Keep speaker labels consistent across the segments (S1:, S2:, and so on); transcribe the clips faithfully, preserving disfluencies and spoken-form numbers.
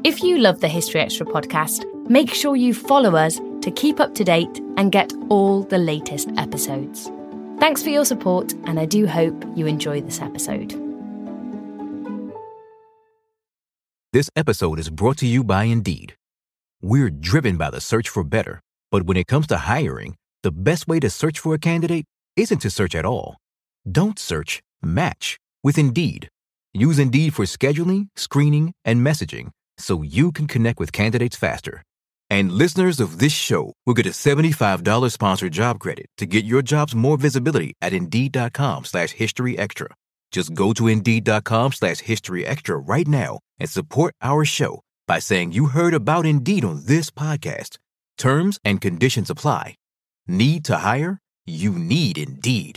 S1: If you love the History Extra podcast, make sure you follow us to keep up to date and get all the latest episodes. Thanks for your support, and I do hope you enjoy this episode.
S2: This episode is brought to you by Indeed. We're driven by the search for better, but when it comes to hiring, the best way to search for a candidate isn't to search at all. Don't search, match with Indeed. Use Indeed for scheduling, screening, and messaging so you can connect with candidates faster. And listeners of this show will get a seventy-five dollars sponsored job credit to get your jobs more visibility at Indeed.com slash History Extra. Just go to Indeed.com slash History Extra right now and support our show by saying you heard about Indeed on this podcast. Terms and conditions apply. Need to hire? You need Indeed.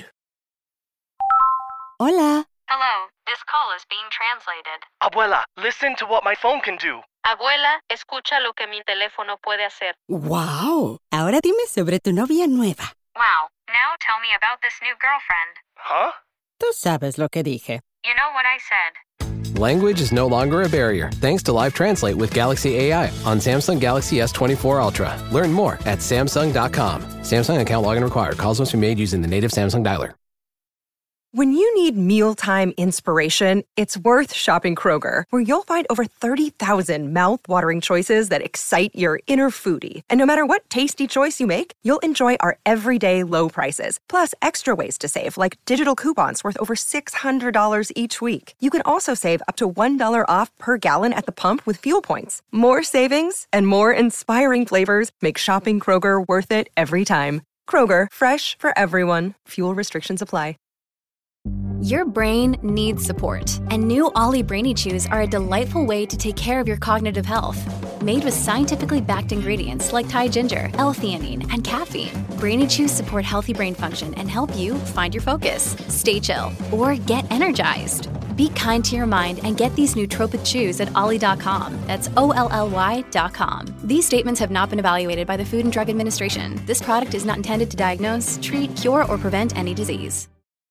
S3: Hola.
S4: Hello, this call is being translated.
S5: Abuela, listen to what my phone can do.
S4: Abuela, escucha lo que mi teléfono puede hacer.
S3: Wow. Ahora dime sobre tu novia nueva.
S4: Wow, now tell me about this new girlfriend.
S5: Huh?
S3: Tú sabes lo que dije.
S4: You know what I said.
S6: Language is no longer a barrier thanks to Live Translate with Galaxy A I on Samsung Galaxy S twenty-four Ultra. Learn more at Samsung dot com. Samsung account login required. Calls must be made using the native Samsung dialer.
S7: When you need mealtime inspiration, it's worth shopping Kroger, where you'll find over thirty thousand mouth-watering choices that excite your inner foodie. And no matter what tasty choice you make, you'll enjoy our everyday low prices, plus extra ways to save, like digital coupons worth over six hundred dollars each week. You can also save up to one dollar off per gallon at the pump with fuel points. More savings and more inspiring flavors make shopping Kroger worth it every time. Kroger, fresh for everyone. Fuel restrictions apply.
S8: Your brain needs support, and new Ollie Brainy Chews are a delightful way to take care of your cognitive health. Made with scientifically backed ingredients like Thai ginger, L-theanine, and caffeine, Brainy Chews support healthy brain function and help you find your focus, stay chill, or get energized. Be kind to your mind and get these nootropic chews at ollie dot com. That's O L L Y dot com. These statements have not been evaluated by the Food and Drug Administration. This product is not intended to diagnose, treat, cure, or prevent any disease.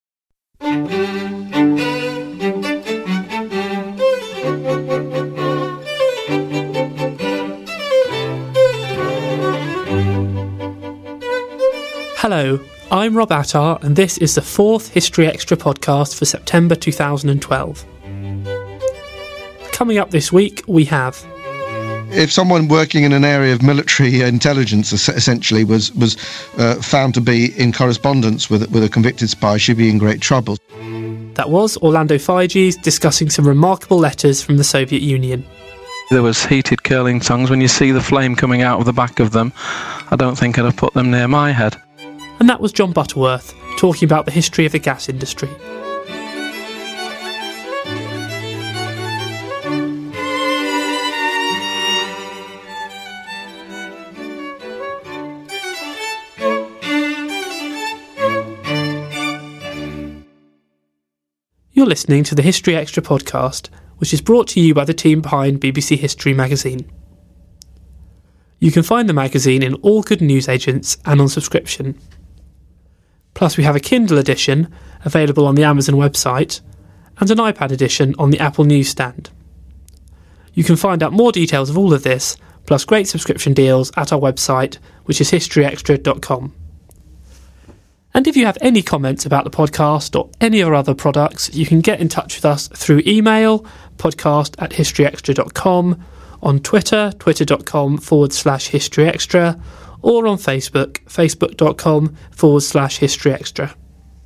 S9: Hello, I'm Rob Attar, and this is the fourth History Extra podcast for September two thousand twelve. Coming up this week, we have...
S10: If someone working in an area of military intelligence essentially was was uh, found to be in correspondence with with a convicted spy, she'd be in great trouble.
S9: That was Orlando Figes discussing some remarkable letters from the Soviet Union.
S11: There was heated curling tongues. When you see the flame coming out of the back of them, I don't think I'd have put them near my head.
S9: And that was John Butterworth talking about the history of the gas industry. You're listening to the History Extra podcast, which is brought to you by the team behind B B C History magazine. You can find the magazine in all good newsagents and on subscription. Plus, we have a Kindle edition available on the Amazon website and an iPad edition on the Apple newsstand. You can find out more details of all of this, plus great subscription deals at our website, which is history extra dot com. And if you have any comments about the podcast or any of our other products, you can get in touch with us through email, podcast at history extra dot com, on Twitter, twitter.com forward slash history extra, or on Facebook, facebook.com forward slash history extra.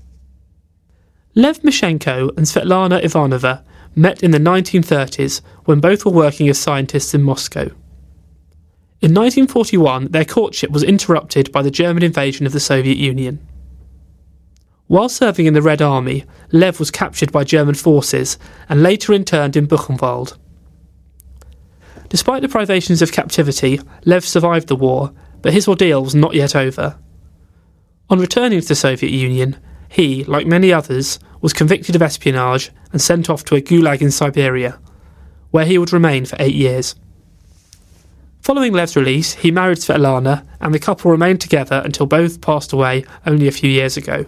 S9: Lev Mishenko and Svetlana Ivanova met in the nineteen thirties when both were working as scientists in Moscow. In nineteen forty-one, their courtship was interrupted by the German invasion of the Soviet Union. While serving in the Red Army, Lev was captured by German forces and later interned in Buchenwald. Despite the privations of captivity, Lev survived the war, but his ordeal was not yet over. On returning to the Soviet Union, he, like many others, was convicted of espionage and sent off to a gulag in Siberia, where he would remain for eight years. Following Lev's release, he married Svetlana, and the couple remained together until both passed away only a few years ago.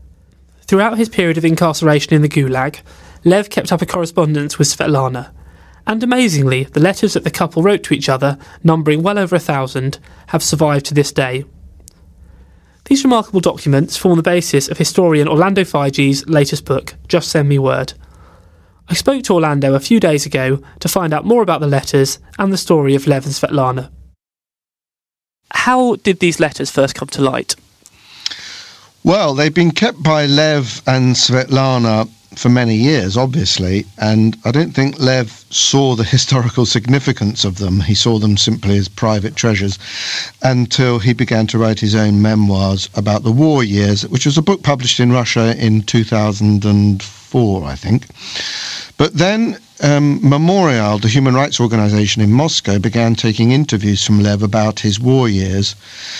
S9: Throughout his period of incarceration in the Gulag, Lev kept up a correspondence with Svetlana, And amazingly, the letters that the couple wrote to each other, numbering well over a thousand, have survived to this day. These remarkable documents form the basis of historian Orlando Fige's latest book, Just Send Me Word. I spoke to Orlando a few days ago to find out more about the letters and the story of Lev and Svetlana. How did these letters first come to light?
S10: Well, they've been kept by Lev and Svetlana for many years, obviously, and I don't think Lev saw the historical significance of them. He saw them simply as private treasures until he began to write his own memoirs about the war years, which was a book published in Russia in two thousand four, I think. But then um, Memorial, the human rights organisation in Moscow, began taking interviews from Lev about his war years,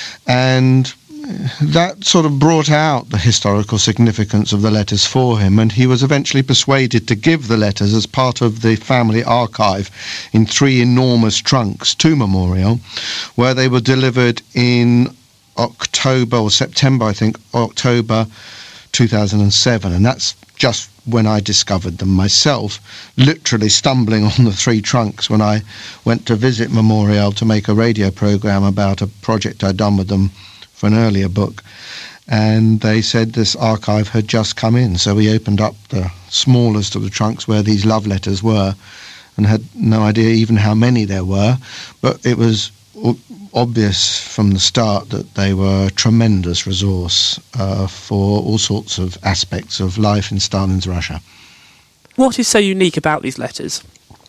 S10: and that sort of brought out the historical significance of the letters for him, and he was eventually persuaded to give the letters as part of the family archive in three enormous trunks to Memorial, where they were delivered in October or September, I think, October two thousand seven, and that's just when I discovered them myself, literally stumbling on the three trunks when I went to visit Memorial to make a radio programme about a project I'd done with them for an earlier book. And they said this archive had just come in, so we opened up the smallest of the trunks where these love letters were and had no idea even how many there were, but it was obvious from the start that they were a tremendous resource uh, for all sorts of aspects of life in Stalin's Russia.
S9: What is so unique about these letters?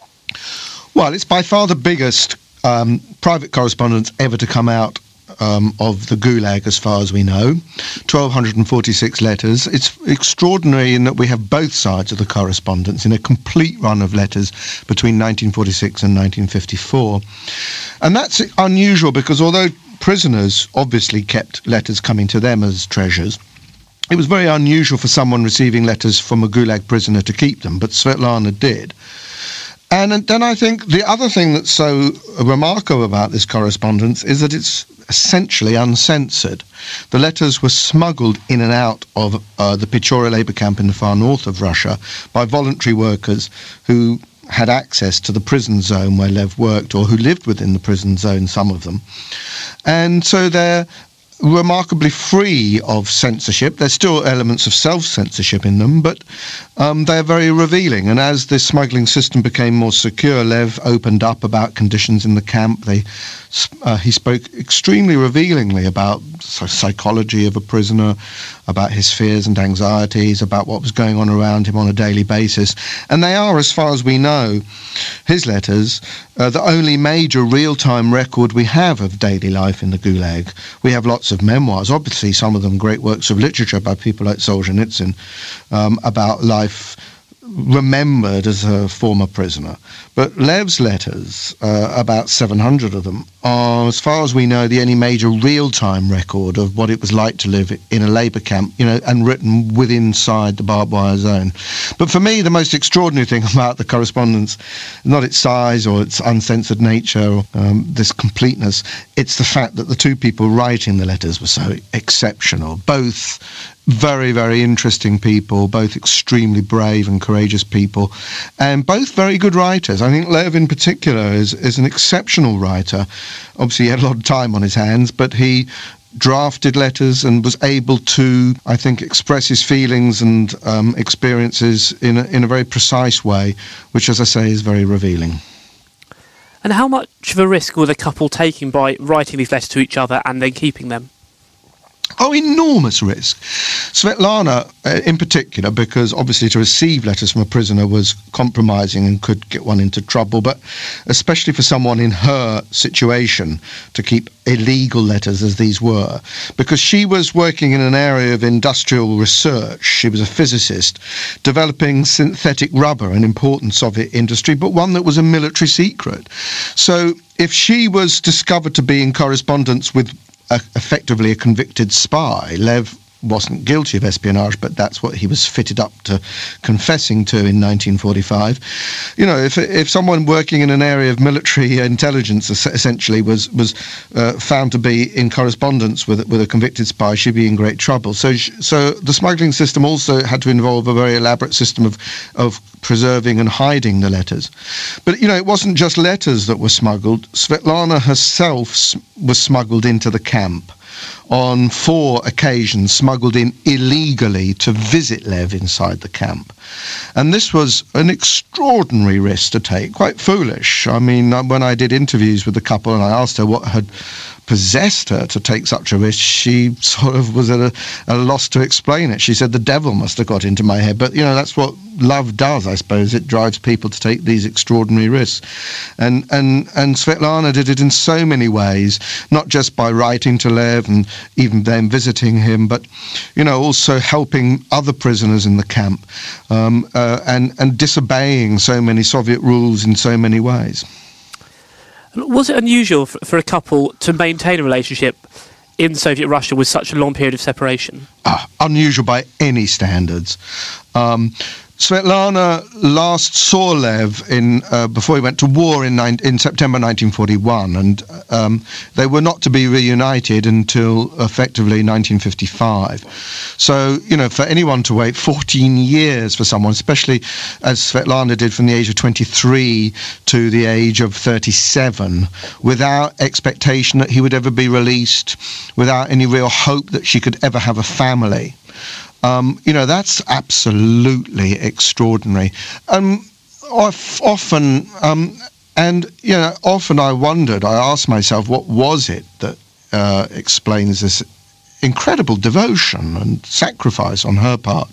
S10: Well, it's by far the biggest um, private correspondence ever to come out Um, of the Gulag, as far as we know, one thousand two hundred forty-six letters. It's extraordinary in that we have both sides of the correspondence in a complete run of letters between nineteen forty-six and nineteen fifty-four. And that's unusual because although prisoners obviously kept letters coming to them as treasures, it was very unusual for someone receiving letters from a Gulag prisoner to keep them, but Svetlana did. And then I think the other thing that's so remarkable about this correspondence is that it's essentially uncensored. The letters were smuggled in and out of uh, the Pechora labour camp in the far north of Russia by voluntary workers who had access to the prison zone where Lev worked, or who lived within the prison zone, some of them. And so they're remarkably free of censorship. There's still elements of self-censorship in them, but um, they're very revealing. And as the smuggling system became more secure, Lev opened up about conditions in the camp. They, uh, he spoke extremely revealingly about the psychology of a prisoner, about his fears and anxieties, about what was going on around him on a daily basis. And they are, as far as we know, his letters, uh, the only major real-time record we have of daily life in the Gulag. We have lots of memoirs, obviously some of them great works of literature by people like Solzhenitsyn, um, about life remembered as a former prisoner. But Lev's letters, uh, about seven hundred of them, are, as far as we know, the only major real-time record of what it was like to live in a labour camp, you know, and written within inside the barbed wire zone. But for me, the most extraordinary thing about the correspondence, not its size or its uncensored nature, or um, this completeness, it's the fact that the two people writing the letters were so exceptional. Both very, very interesting people, both extremely brave and courageous people, and both very good writers. I think Lev in particular is, is an exceptional writer. Obviously he had a lot of time on his hands, but he drafted letters and was able to, I think, express his feelings and um, experiences in a, in a very precise way, which, as I say, is very revealing.
S9: And how much of a risk were the couple taking by writing these letters to each other and then keeping them?
S10: Oh, enormous risk. Svetlana, uh, in particular, because obviously to receive letters from a prisoner was compromising and could get one into trouble, but especially for someone in her situation to keep illegal letters as these were, because she was working in an area of industrial research. She was a physicist, developing synthetic rubber, an important Soviet industry, but one that was a military secret. So if she was discovered to be in correspondence with A, effectively a convicted spy, Lev wasn't guilty of espionage, but that's what he was fitted up to confessing to in nineteen forty-five. You know, if if someone working in an area of military intelligence essentially was was uh, found to be in correspondence with with a convicted spy, she'd be in great trouble. So so the smuggling system also had to involve a very elaborate system of of preserving and hiding the letters. But you know, it wasn't just letters that were smuggled. Svetlana herself was smuggled into the camp on four occasions, smuggled in illegally to visit Lev inside the camp. And this was an extraordinary risk to take, quite foolish. I mean, when I did interviews with the couple and I asked her what had possessed her to take such a risk, she sort of was at a, a loss to explain it. She said, the devil must have got into my head. But, you know, that's what love does, I suppose. It drives people to take these extraordinary risks. And, and, and Svetlana did it in so many ways, not just by writing to Lev and even then visiting him, but, you know, also helping other prisoners in the camp um, uh, and, and disobeying so many Soviet rules in so many ways.
S9: Was it unusual for, for a couple to maintain a relationship in Soviet Russia with such a long period of separation?
S10: Uh, unusual by any standards. Um, Svetlana last saw Lev in uh, before he went to war in, nine, in September nineteen forty-one, and um, they were not to be reunited until effectively nineteen fifty-five. So, you know, for anyone to wait fourteen years for someone, especially as Svetlana did from the age of twenty-three to the age of thirty-seven, without expectation that he would ever be released, without any real hope that she could ever have a family. Um, you know, that's absolutely extraordinary. Um, often, um, and, you know, often I wondered, I asked myself, what was it that uh, explains this incredible devotion and sacrifice on her part?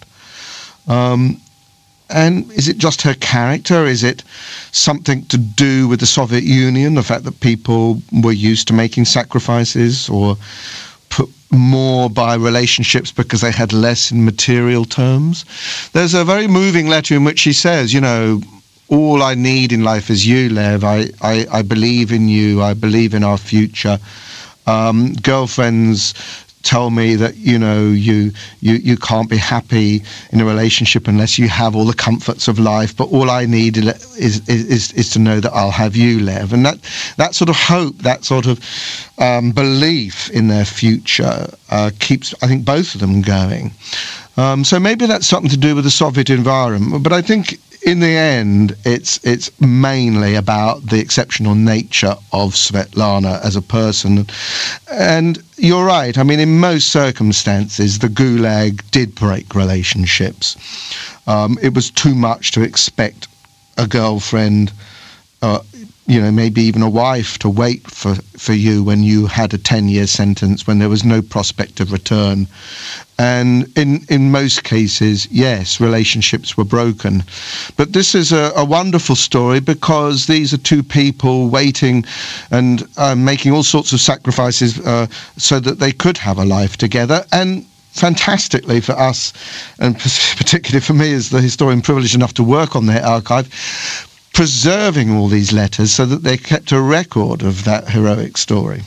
S10: Um, and is it just her character? Is it something to do with the Soviet Union, the fact that people were used to making sacrifices, or put more by relationships because they had less in material terms? There's a very moving letter in which she says, you know, all I need in life is you, Lev. I, I, I believe in you. I believe in our future. Um, girlfriends tell me that, you know, you, you you can't be happy in a relationship unless you have all the comforts of life, but all I need is is is, is to know that I'll have you, Lev. And that, that sort of hope, that sort of um, belief in their future uh, keeps, I think, both of them going. Um, so maybe that's something to do with the Soviet environment, but I think in the end, it's it's mainly about the exceptional nature of Svetlana as a person. And you're right, I mean, in most circumstances, the Gulag did break relationships. Um, it was too much to expect a girlfriend, uh, you know, maybe even a wife, to wait for, for you when you had a ten-year sentence, when there was no prospect of return. And in, in most cases, yes, relationships were broken. But this is a, a wonderful story because these are two people waiting and uh, making all sorts of sacrifices uh, so that they could have a life together. And fantastically for us, and particularly for me as the historian privileged enough to work on their archive, preserving all these letters so that they kept a record of that heroic story.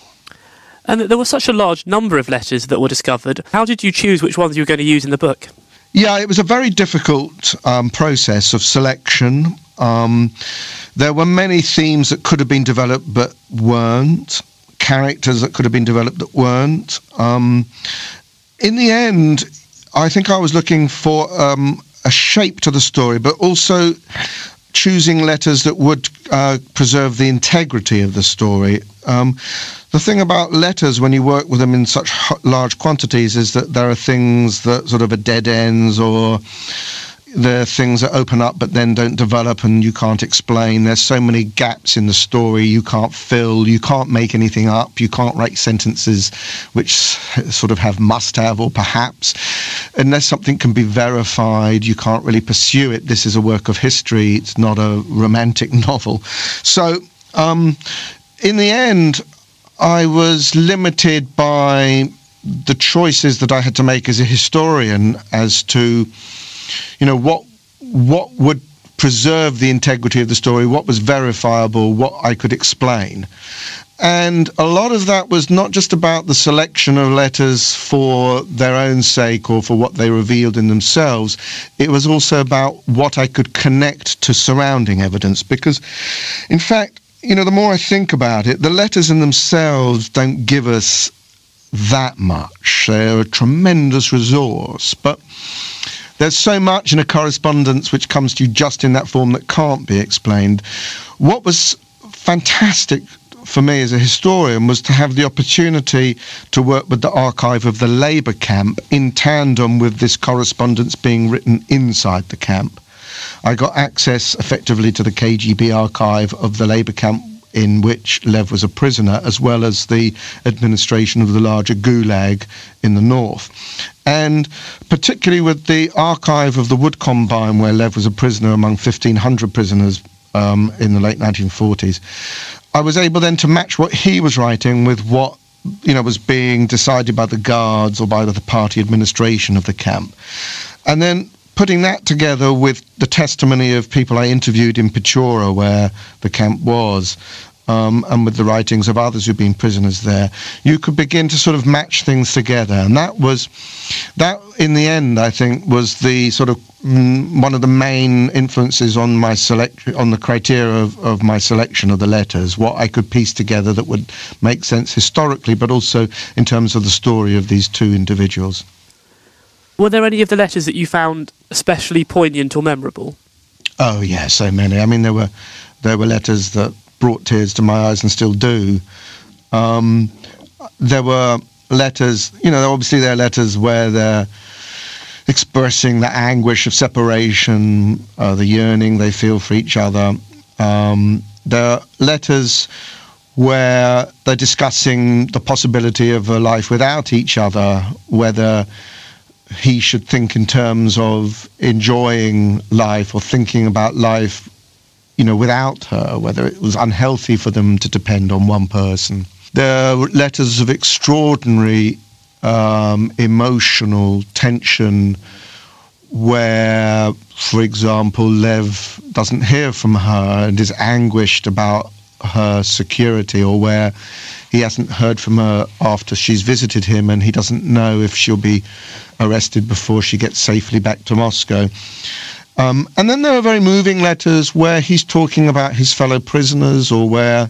S9: And there was such a large number of letters that were discovered. How did you choose which ones you were going to use in the book?
S10: Yeah, it was a very difficult um, process of selection. Um, there were many themes that could have been developed but weren't, characters that could have been developed that weren't. Um, in the end, I think I was looking for um, a shape to the story, but also choosing letters that would uh, preserve the integrity of the story. Um, the thing about letters, when you work with them in such large quantities, is that there are things that sort of are dead ends, or there are things that open up but then don't develop and you can't explain. There's so many gaps in the story you can't fill, you can't make anything up, you can't write sentences which sort of have must have or perhaps. Unless something can be verified, you can't really pursue it. This is a work of history, it's not a romantic novel. So um, in the end, I was limited by the choices that I had to make as a historian as to, you know, what what would preserve the integrity of the story, what was verifiable, what I could explain. And a lot of that was not just about the selection of letters for their own sake or for what they revealed in themselves. It was also about what I could connect to surrounding evidence. Because, in fact, you know, the more I think about it, the letters in themselves don't give us that much. They're a tremendous resource. But there's so much in a correspondence which comes to you just in that form that can't be explained. What was fantastic for me as a historian was to have the opportunity to work with the archive of the Labour camp in tandem with this correspondence being written inside the camp. I got access effectively to the K G B archive of the Labour camp in which Lev was a prisoner, as well as the administration of the larger Gulag in the north. And particularly with the archive of the Wood Combine, where Lev was a prisoner among fifteen hundred prisoners um, in the late nineteen forties, I was able then to match what he was writing with what, you know, was being decided by the guards or by the party administration of the camp. And then putting that together with the testimony of people I interviewed in Pechora, where the camp was, um, and with the writings of others who'd been prisoners there, you could begin to sort of match things together. And that was, that in the end, I think, was the sort of mm, one of the main influences on my select, on the criteria of, of my selection of the letters, what I could piece together that would make sense historically, but also in terms of the story of these two individuals.
S9: Were there any of the letters that you found especially poignant or memorable?
S10: Oh, yeah, so many. I mean, there were there were letters that brought tears to my eyes and still do. Um, there were letters, you know, obviously there are letters where they're expressing the anguish of separation, uh, the yearning they feel for each other. Um, there are letters where they're discussing the possibility of a life without each other, whether he should think in terms of enjoying life or thinking about life, you know, without her, whether it was unhealthy for them to depend on one person. There are letters of extraordinary um, emotional tension where, for example, Lev doesn't hear from her and is anguished about her security, or where he hasn't heard from her after she's visited him and he doesn't know if she'll be arrested before she gets safely back to Moscow. Um, and then there are very moving letters where he's talking about his fellow prisoners, or where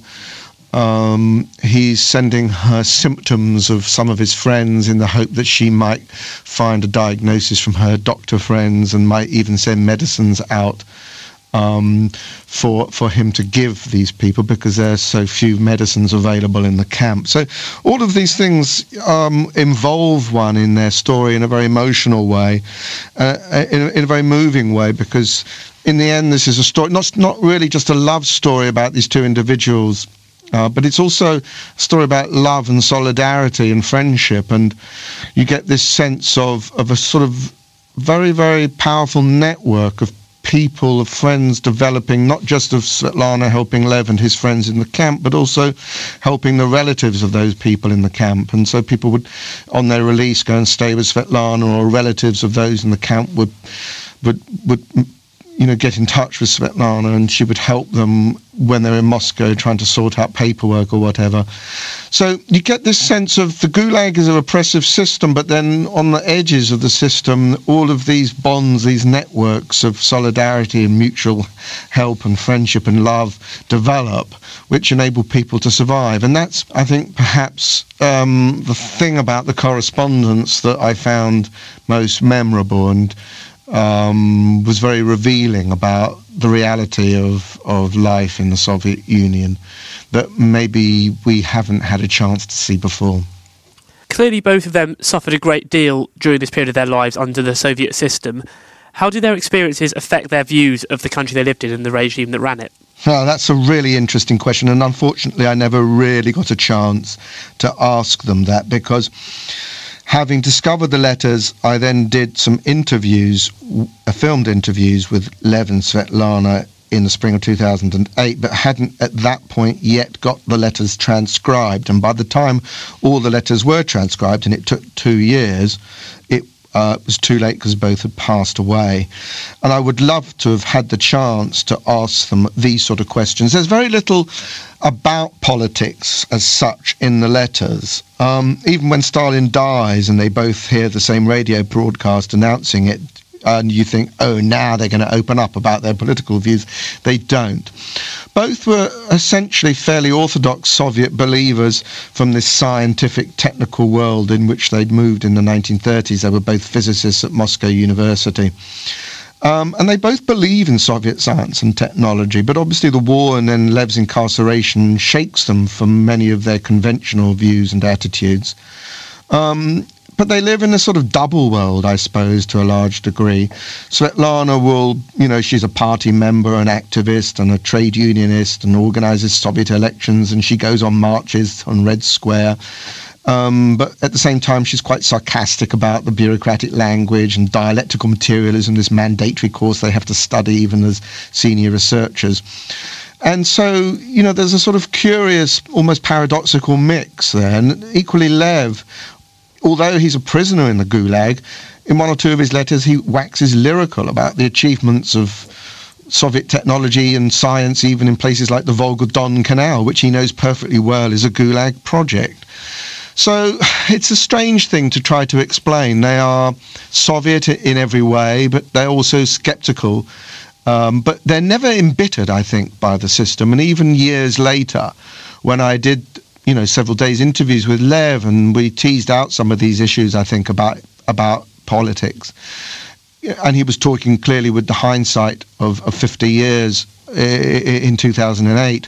S10: um, he's sending her symptoms of some of his friends in the hope that she might find a diagnosis from her doctor friends and might even send medicines out Um, for for him to give these people, because there's so few medicines available in the camp. So all of these things um, involve one in their story in a very emotional way, uh, in, a, in a very moving way, because in the end this is a story, not, not really just a love story about these two individuals, uh, but it's also a story about love and solidarity and friendship, and you get this sense of, of a sort of very, very powerful network of people, of friends developing, not just of Svetlana helping Lev and his friends in the camp, but also helping the relatives of those people in the camp. And so people would, on their release, go and stay with Svetlana, or relatives of those in the camp would, would, would, you know, get in touch with Svetlana, and she would help them when they're in Moscow trying to sort out paperwork or whatever. So you get this sense of the Gulag is a repressive system, but then on the edges of the system, all of these bonds, these networks of solidarity and mutual help and friendship and love develop, which enable people to survive. And that's, I think, perhaps um, the thing about the correspondence that I found most memorable and um, was very revealing about the reality of, of life in the Soviet Union that maybe we haven't had a chance to see before.
S9: Clearly both of them suffered a great deal during this period of their lives under the Soviet system. How did their experiences affect their views of the country they lived in and the regime that ran it?
S10: Oh, that's a really interesting question, and unfortunately I never really got a chance to ask them that, because having discovered the letters, I then did some interviews, uh, filmed interviews with Lev and Svetlana in the spring of two thousand eight, but hadn't at that point yet got the letters transcribed. And by the time all the letters were transcribed, and it took two years, it uh, it was too late because both had passed away. And I would love to have had the chance to ask them these sort of questions. There's very little about politics as such in the letters. Um, even when Stalin dies and they both hear the same radio broadcast announcing it, and you think, oh, now they're going to open up about their political views. They don't. Both were essentially fairly orthodox Soviet believers from this scientific, technical world in which they'd moved in the nineteen thirties. They were both physicists at Moscow University. Um, and they both believe in Soviet science and technology, but obviously the war and then Lev's incarceration shakes them from many of their conventional views and attitudes. Um, But they live in a sort of double world, I suppose, to a large degree. Svetlana will, you know, she's a party member, an activist and a trade unionist and organises Soviet elections, and she goes on marches on Red Square. Um, but at the same time, she's quite sarcastic about the bureaucratic language and dialectical materialism, this mandatory course they have to study even as senior researchers. And so, you know, there's a sort of curious, almost paradoxical mix there. And equally Lev, although he's a prisoner in the Gulag, in one or two of his letters he waxes lyrical about the achievements of Soviet technology and science, even in places like the Volga-Don Canal, which he knows perfectly well is a Gulag project. So it's a strange thing to try to explain. They are Soviet in every way, but they're also sceptical. Um, but they're never embittered, I think, by the system. And even years later, when I did you know, several days interviews with Lev, and we teased out some of these issues, I think, about about politics. And he was talking clearly with the hindsight of, of fifty years in two thousand eight.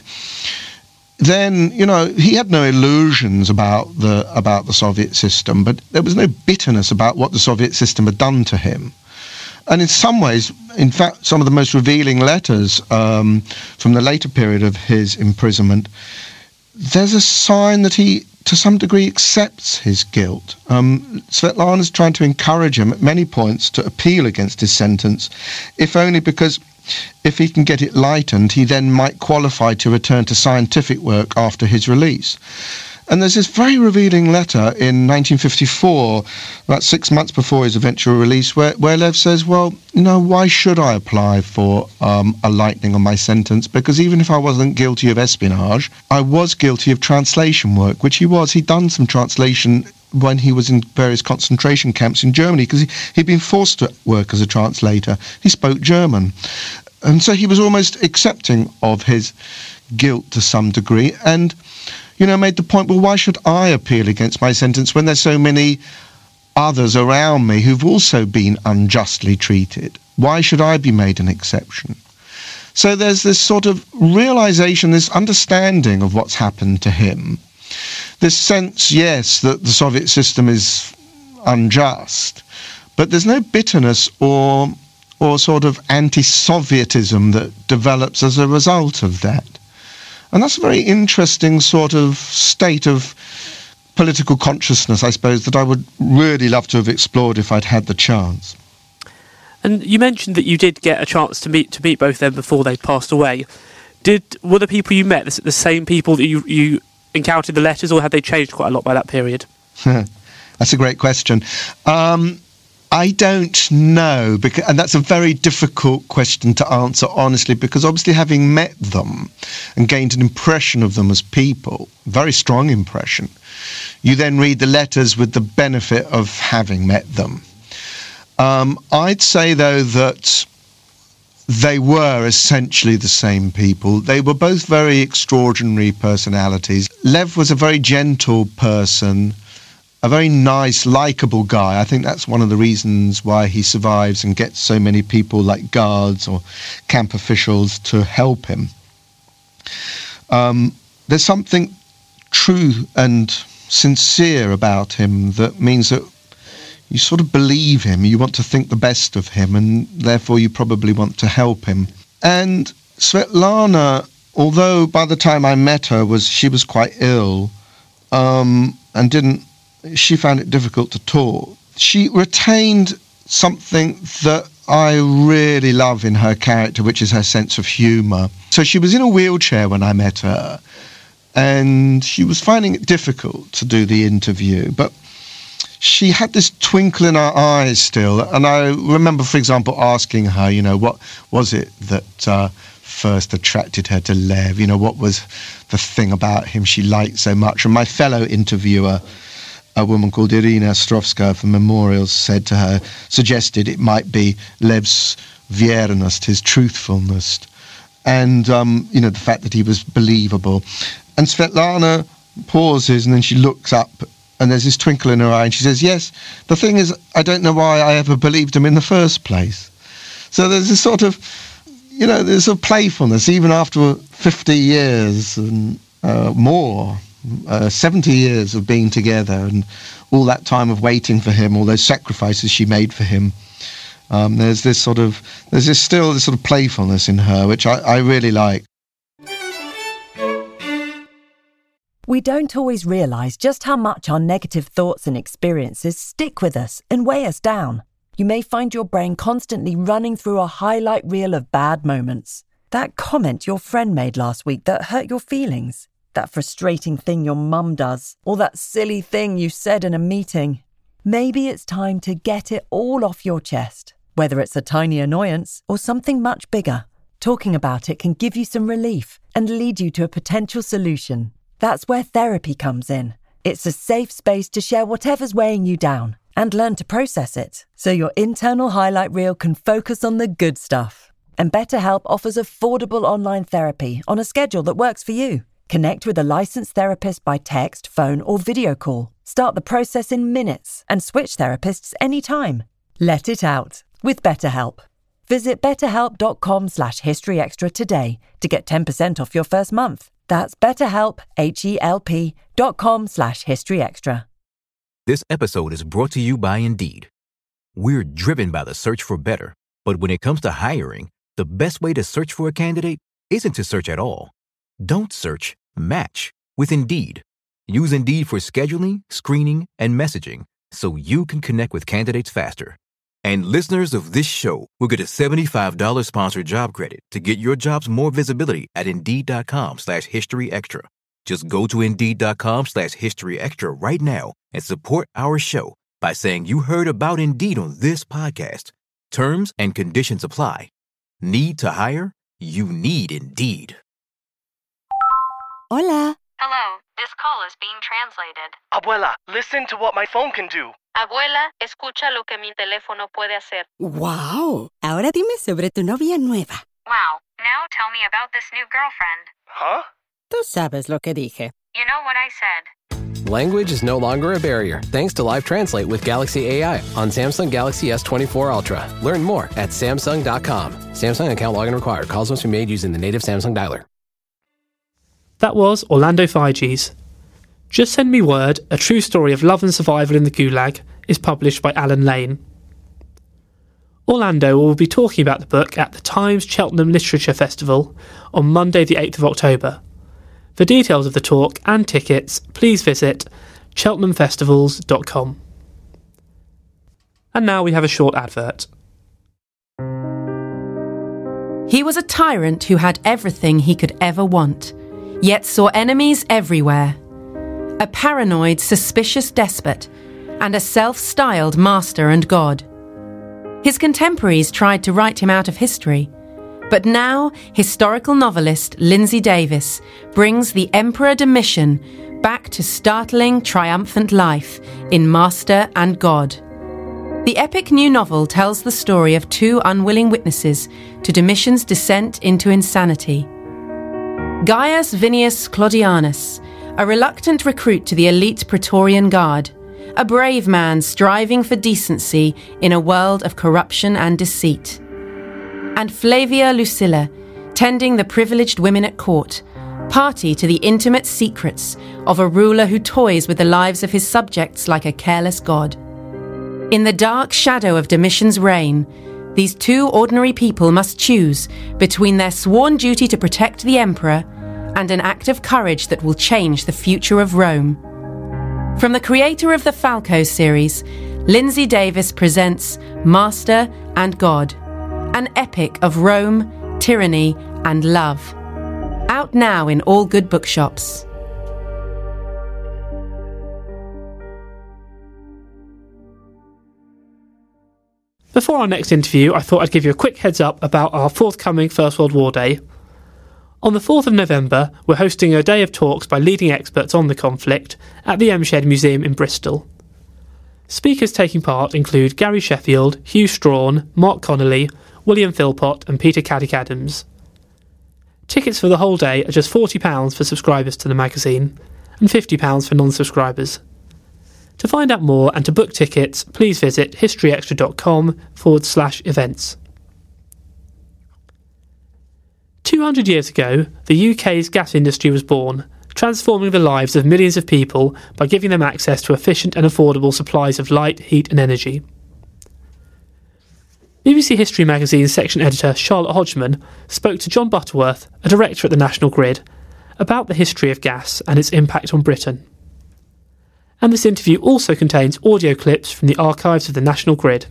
S10: Then, you know, he had no illusions about the about the Soviet system, but there was no bitterness about what the Soviet system had done to him. And in some ways, in fact, some of the most revealing letters um, from the later period of his imprisonment, there's a sign that he, to some degree, accepts his guilt. Um, Svetlana's trying to encourage him at many points to appeal against his sentence, if only because if he can get it lightened, he then might qualify to return to scientific work after his release. And there's this very revealing letter in nineteen fifty-four, about six months before his eventual release, where, where Lev says, well, you know, why should I apply for um, a lightening on my sentence? Because even if I wasn't guilty of espionage, I was guilty of translation work, which he was. He'd done some translation when he was in various concentration camps in Germany, because he, he'd been forced to work as a translator. He spoke German. And so he was almost accepting of his guilt to some degree, and you know, made the point, well, why should I appeal against my sentence when there's so many others around me who've also been unjustly treated? Why should I be made an exception? So there's this sort of realization, this understanding of what's happened to him. This sense, yes, that the Soviet system is unjust, but there's no bitterness or, or sort of anti-Sovietism that develops as a result of that. And that's a very interesting sort of state of political consciousness, I suppose, that I would really love to have explored if I'd had the chance.
S9: And you mentioned that you did get a chance to meet to meet both of them before they passed away. Did were the people you met the, the same people that you, you encountered the letters, or had they changed quite a lot by that period?
S10: That's a great question. Um, I don't know, because, and that's a very difficult question to answer honestly, because obviously having met them and gained an impression of them as people, very strong impression, you then read the letters with the benefit of having met them. Um, I'd say, though, that they were essentially the same people. They were both very extraordinary personalities. Lev was a very gentle person, a very nice, likeable guy. I think that's one of the reasons why he survives and gets so many people like guards or camp officials to help him. Um, there's something true and sincere about him that means that you sort of believe him, you want to think the best of him, and therefore you probably want to help him. And Svetlana, although by the time I met her, was she was quite ill, um, and didn't she found it difficult to talk. She retained something that I really love in her character, which is her sense of humour. So she was in a wheelchair when I met her, and she was finding it difficult to do the interview, but she had this twinkle in her eyes still. And I remember, for example, asking her, you know, what was it that uh, first attracted her to Lev? You know, what was the thing about him she liked so much? And my fellow interviewer, a woman called Irina Ostrovskaya from Memorials, said to her, suggested it might be Lev's viernost, his truthfulness, and, um, you know, the fact that he was believable. And Svetlana pauses and then she looks up and there's this twinkle in her eye and she says, yes, the thing is, I don't know why I ever believed him in the first place. So there's this sort of, you know, there's a playfulness, even after fifty years and uh, more, uh, seventy years of being together and all that time of waiting for him, all those sacrifices she made for him. Um, there's this sort of, there's this still this sort of playfulness in her, which I, I really like.
S12: We don't always realise just how much our negative thoughts and experiences stick with us and weigh us down. You may find your brain constantly running through a highlight reel of bad moments. That comment your friend made last week that hurt your feelings. That frustrating thing your mum does. Or that silly thing you said in a meeting. Maybe it's time to get it all off your chest. Whether it's a tiny annoyance or something much bigger. Talking about it can give you some relief and lead you to a potential solution. That's where therapy comes in. It's a safe space to share whatever's weighing you down and learn to process it, so your internal highlight reel can focus on the good stuff. And BetterHelp offers affordable online therapy on a schedule that works for you. Connect with a licensed therapist by text, phone, or video call. Start the process in minutes and switch therapists anytime. Let it out with BetterHelp. Visit betterhelp.com slash historyextra today to get ten percent off your first month. That's betterhelp, H-E-L-P dot com slash historyextra.
S2: This episode is brought to you by Indeed. We're driven by the search for better, but when it comes to hiring, the best way to search for a candidate isn't to search at all. Don't search, match with Indeed. Use Indeed for scheduling, screening, and messaging so you can connect with candidates faster. And listeners of this show will get a seventy-five dollars sponsored job credit to get your jobs more visibility at Indeed.com slash History Extra. Just go to Indeed.com slash History Extra right now and support our show by saying you heard about Indeed on this podcast. Terms and conditions apply. Need to hire? You need Indeed.
S3: Hola.
S4: Hello, this call is being translated.
S5: Abuela, listen to what my phone can do.
S4: Abuela, escucha lo que mi teléfono puede hacer.
S3: Wow. Ahora dime sobre tu novia nueva.
S4: Wow, now tell me about this new girlfriend.
S5: Huh?
S3: Tú sabes lo que dije.
S4: You know what I said.
S6: Language is no longer a barrier thanks to Live Translate with Galaxy A I on Samsung Galaxy S twenty-four Ultra. Learn more at Samsung dot com. Samsung account login required. Calls must be made using the native Samsung dialer.
S9: That was Orlando Figes. Just Send Me Word, a true story of love and survival in the Gulag, is published by Alan Lane. Orlando will be talking about the book at the Times Cheltenham Literature Festival on Monday the eighth of October. For details of the talk and tickets, please visit cheltenham festivals dot com. And now we have a short advert.
S13: He was a tyrant who had everything he could ever want, yet saw enemies everywhere. A paranoid, suspicious despot, and a self-styled master and god. His contemporaries tried to write him out of history, but now historical novelist Lindsay Davis brings the Emperor Domitian back to startling, triumphant life in Master and God. The epic new novel tells the story of two unwilling witnesses to Domitian's descent into insanity. Gaius Vinius Claudianus, a reluctant recruit to the elite Praetorian Guard, a brave man striving for decency in a world of corruption and deceit. And Flavia Lucilla, tending the privileged women at court, party to the intimate secrets of a ruler who toys with the lives of his subjects like a careless god. In the dark shadow of Domitian's reign, these two ordinary people must choose between their sworn duty to protect the emperor and an act of courage that will change the future of Rome. From the creator of the Falco series, Lindsay Davis presents Master and God, an epic of Rome, tyranny, and love. Out now in all good bookshops.
S9: Before our next interview, I thought I'd give you a quick heads up about our forthcoming First World War Day. On the fourth of November, we're hosting a day of talks by leading experts on the conflict at the M Shed Museum in Bristol. Speakers taking part include Gary Sheffield, Hugh Strawn, Mark Connolly, William Philpott and Peter Caddick-Adams. Tickets for the whole day are just forty pounds for subscribers to the magazine and fifty pounds for non-subscribers. To find out more and to book tickets, please visit historyextra.com forward slash events. two hundred years ago, the U K's gas industry was born, transforming the lives of millions of people by giving them access to efficient and affordable supplies of light, heat and energy. B B C History magazine's section editor Charlotte Hodgman spoke to John Butterworth, a director at the National Grid, about the history of gas and its impact on Britain. And this interview also contains audio clips from the archives of the National Grid.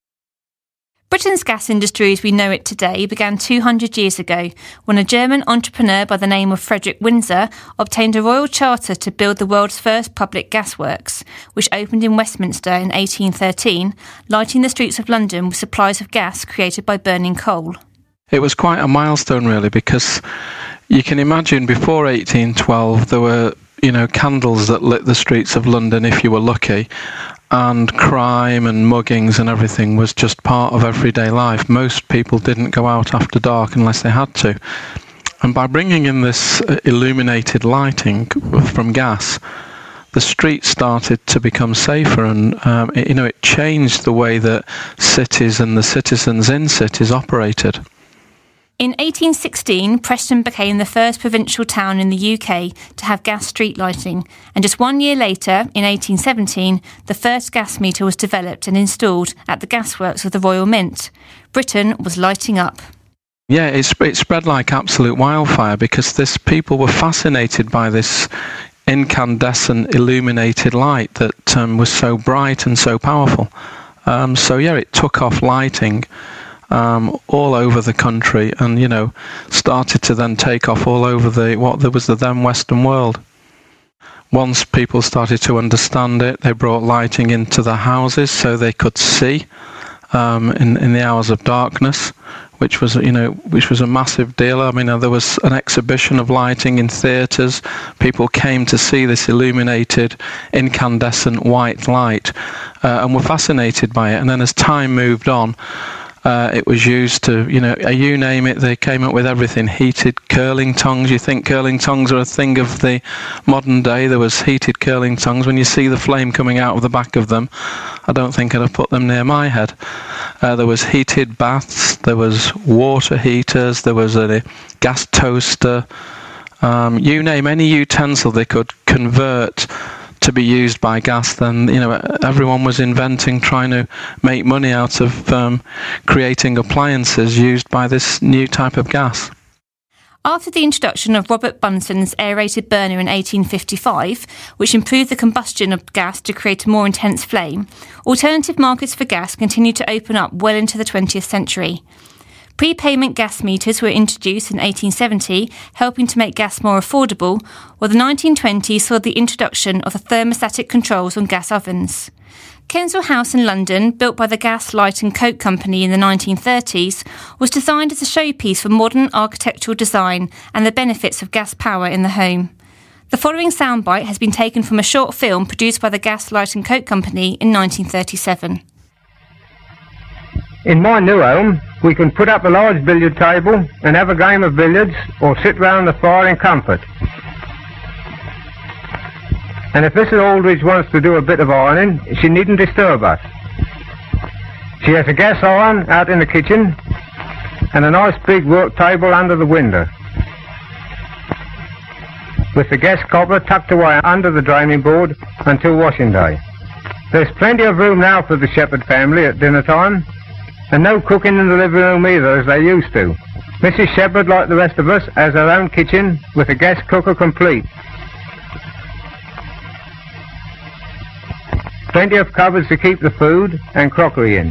S14: Britain's gas industry as we know it today began two hundred years ago when a German entrepreneur by the name of Frederick Windsor obtained a royal charter to build the world's first public gasworks, which opened in Westminster in eighteen thirteen, lighting the streets of London with supplies of gas created by burning coal.
S11: It was quite a milestone, really, because you can imagine before eighteen twelve there were, you know, candles that lit the streets of London if you were lucky. And crime and muggings and everything was just part of everyday life. Most people didn't go out after dark unless they had to. And by bringing in this illuminated lighting from gas, the streets started to become safer, and um, it, you know, it changed the way that cities and the citizens in cities operated.
S14: In eighteen sixteen, Preston became the first provincial town in the U K to have gas street lighting, and just one year later, in eighteen seventeen, the first gas meter was developed and installed at the gasworks of the Royal Mint. Britain was lighting up.
S11: Yeah, it, it spread like absolute wildfire because this people were fascinated by this incandescent illuminated light that um, was so bright and so powerful. Um, so yeah, it took off lighting Um, all over the country, and you know, started to then take off all over the what there was the then Western world. Once people started to understand it, they brought lighting into the houses so they could see um, in in the hours of darkness, which was you know which was a massive deal. I mean, uh, there was an exhibition of lighting in theatres. People came to see this illuminated, incandescent white light, uh, and were fascinated by it. And then as time moved on, Uh, it was used to, you know, you name it, they came up with everything. Heated curling tongs. You think curling tongs are a thing of the modern day. There was heated curling tongs. When you see the flame coming out of the back of them, I don't think I'd have put them near my head. Uh, there was heated baths. There was water heaters. There was a gas toaster. Um, you name any utensil they could convert to be used by gas, then you know everyone was inventing, trying to make money out of um, creating appliances used by this new type of gas.
S14: After the introduction of Robert Bunsen's aerated burner in eighteen fifty-five, which improved the combustion of gas to create a more intense flame, alternative markets for gas continued to open up well into the twentieth century. Prepayment gas meters were introduced in eighteen seventy, helping to make gas more affordable, while the nineteen twenties saw the introduction of the thermostatic controls on gas ovens. Kensal House in London, built by the Gas, Light and Coke Company in the nineteen thirties, was designed as a showpiece for modern architectural design and the benefits of gas power in the home. The following soundbite has been taken from a short film produced by the Gas, Light and Coke Company in nineteen thirty-seven.
S15: In my new home, we can put up a large billiard table and have a game of billiards or sit round the fire in comfort. And if Missus Aldridge wants to do a bit of ironing, she needn't disturb us. She has a gas iron out in the kitchen and a nice big work table under the window, with the gas copper tucked away under the draining board until washing day. There's plenty of room now for the Shepherd family at dinner time, and no cooking in the living room either as they used to. Missus Shepherd, like the rest of us, has her own kitchen with a gas cooker complete. Plenty of cupboards to keep the food and crockery in.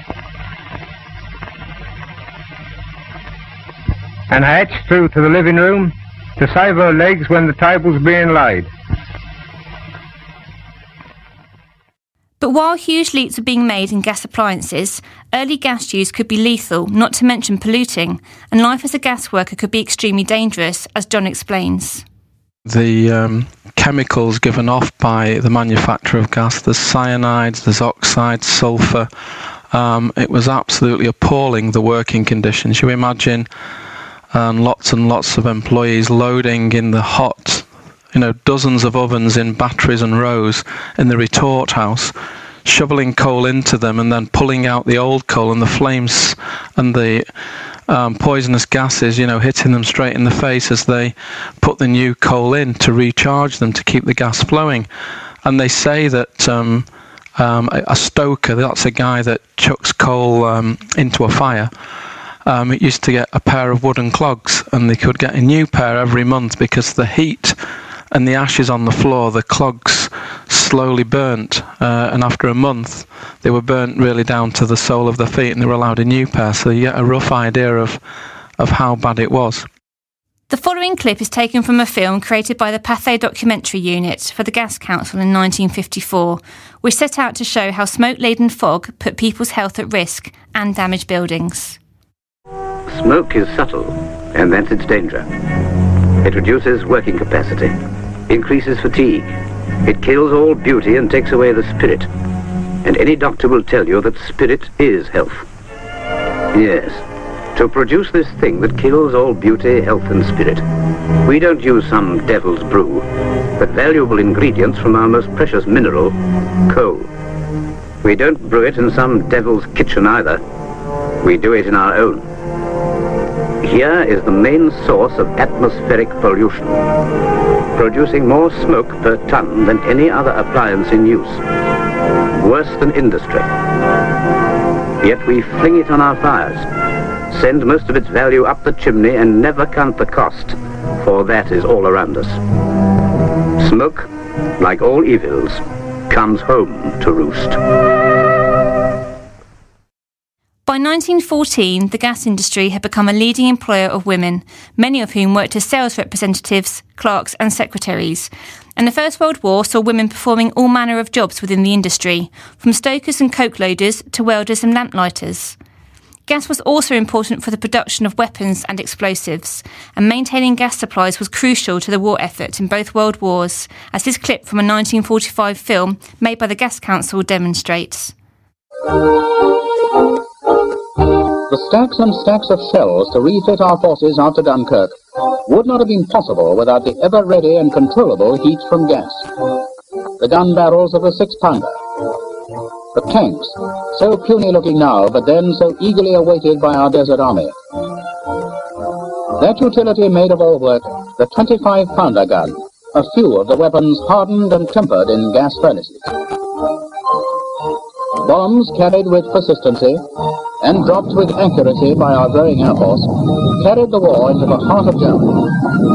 S15: And a hatch through to the living room to save her legs when the table's being laid.
S14: But while huge leaps were being made in gas appliances, early gas use could be lethal, not to mention polluting, and life as a gas worker could be extremely dangerous, as John explains.
S11: The um, chemicals given off by the manufacturer of gas, there's cyanides, there's oxides, sulphur. Um, it was absolutely appalling, the working conditions. You imagine um, lots and lots of employees loading in the hot, you know, dozens of ovens in batteries and rows in the retort house, shoveling coal into them and then pulling out the old coal, and the flames and the um, poisonous gases, you know, hitting them straight in the face as they put the new coal in to recharge them to keep the gas flowing. And they say that um, um, a, a stoker, that's a guy that chucks coal um, into a fire, um, it used to get a pair of wooden clogs, and they could get a new pair every month because the heat and the ashes on the floor, the clogs slowly burnt, uh, and after a month they were burnt really down to the sole of their feet, and they were allowed a new pair, so you get a rough idea of, of how bad it was.
S14: The following clip is taken from a film created by the Pathé Documentary Unit for the Gas Council in nineteen fifty-four, which set out to show how smoke-laden fog put people's health at risk and damaged buildings.
S16: Smoke is subtle, and that's its danger. It reduces working capacity, increases fatigue. It kills all beauty and takes away the spirit. And any doctor will tell you that spirit is health. Yes, to produce this thing that kills all beauty, health and spirit, we don't use some devil's brew, but valuable ingredients from our most precious mineral, coal. We don't brew it in some devil's kitchen either. We do it in our own. Here is the main source of atmospheric pollution, producing more smoke per ton than any other appliance in use. Worse than industry. Yet we fling it on our fires, send most of its value up the chimney and never count the cost, for that is all around us. Smoke, like all evils, comes home to roost.
S14: By nineteen fourteen, the gas industry had become a leading employer of women, many of whom worked as sales representatives, clerks and secretaries. And the First World War saw women performing all manner of jobs within the industry, from stokers and coke loaders to welders and lamplighters. Gas was also important for the production of weapons and explosives, and maintaining gas supplies was crucial to the war effort in both world wars, as this clip from a nineteen forty-five film made by the Gas Council demonstrates.
S17: The stacks and stacks of shells to refit our forces after Dunkirk would not have been possible without the ever-ready and controllable heat from gas. The gun barrels of the six-pounder. The tanks, so puny-looking now, but then so eagerly awaited by our desert army. That utility made of all work, the twenty-five pounder gun, a few of the weapons hardened and tempered in gas furnaces. Bombs carried with persistency and dropped with accuracy by our growing Air Force carried the war into the heart of Germany.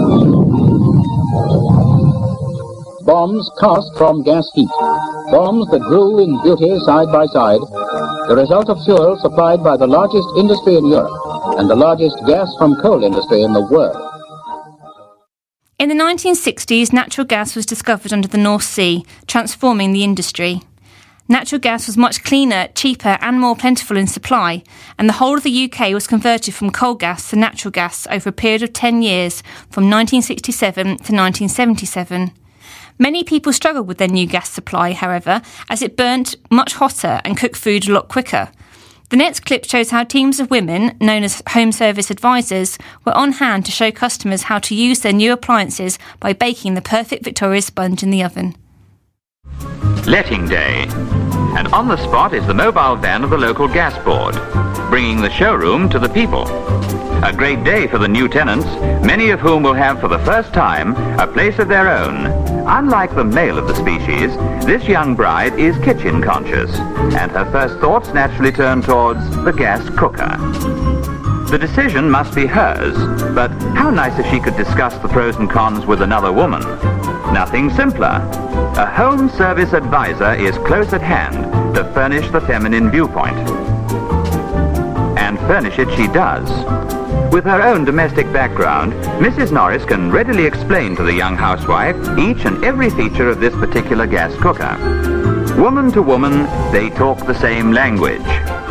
S17: Bombs cast from gas heat, bombs that grew in beauty side by side, the result of fuel supplied by the largest industry in Europe and the largest gas from coal industry in the world.
S14: In the nineteen sixties, natural gas was discovered under the North Sea, transforming the industry. Natural gas was much cleaner, cheaper and more plentiful in supply, and the whole of the U K was converted from coal gas to natural gas over a period of ten years, from nineteen sixty-seven to nineteen seventy-seven. Many people struggled with their new gas supply, however, as it burnt much hotter and cooked food a lot quicker. The next clip shows how teams of women, known as home service advisors, were on hand to show customers how to use their new appliances by baking the perfect Victoria sponge in the oven.
S18: Letting day. And on the spot is the mobile van of the local gas board, bringing the showroom to the people. A great day for the new tenants, many of whom will have for the first time a place of their own. Unlike the male of the species, this young bride is kitchen conscious, and her first thoughts naturally turn towards the gas cooker. The decision must be hers, but how nice if she could discuss the pros and cons with another woman. Nothing simpler. A home service advisor is close at hand to furnish the feminine viewpoint. And furnish it she does. With her own domestic background, Missus Norris can readily explain to the young housewife each and every feature of this particular gas cooker. Woman to woman, they talk the same language.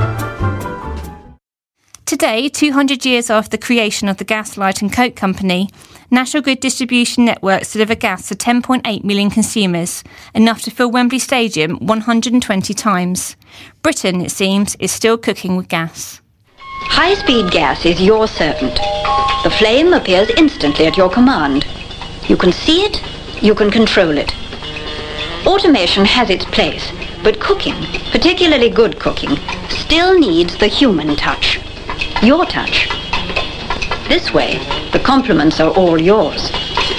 S14: Today, two hundred years after the creation of the Gas, Light and Coke Company, National Grid distribution networks deliver gas to ten point eight million consumers, enough to fill Wembley Stadium one hundred twenty times. Britain, it seems, is still cooking with gas.
S19: High-speed gas is your servant. The flame appears instantly at your command. You can see it, you can control it. Automation has its place, but cooking, particularly good cooking, still needs the human touch. Your touch. This way, the compliments are all yours.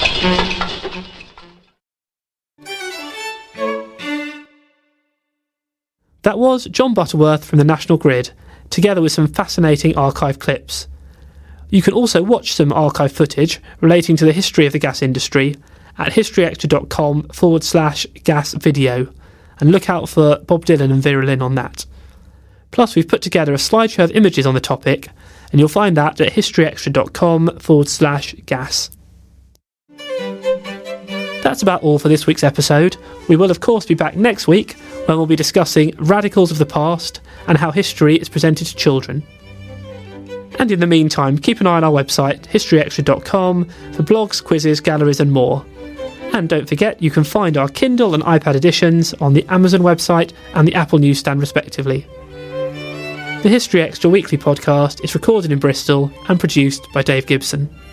S9: That was John Butterworth from the National Grid, together with some fascinating archive clips. You can also watch some archive footage relating to the history of the gas industry at historyextra.com forward slash gas video, and look out for Bob Dylan and Vera Lynn on that. Plus, we've put together a slideshow of images on the topic, and you'll find that at historyextra.com forward slash gas. That's about all for this week's episode. We will, of course, be back next week when we'll be discussing radicals of the past and how history is presented to children. And in the meantime, keep an eye on our website, history extra dot com, for blogs, quizzes, galleries and more. And don't forget, you can find our Kindle and iPad editions on the Amazon website and the Apple newsstand respectively. The History Extra weekly podcast is recorded in Bristol and produced by Dave Gibson.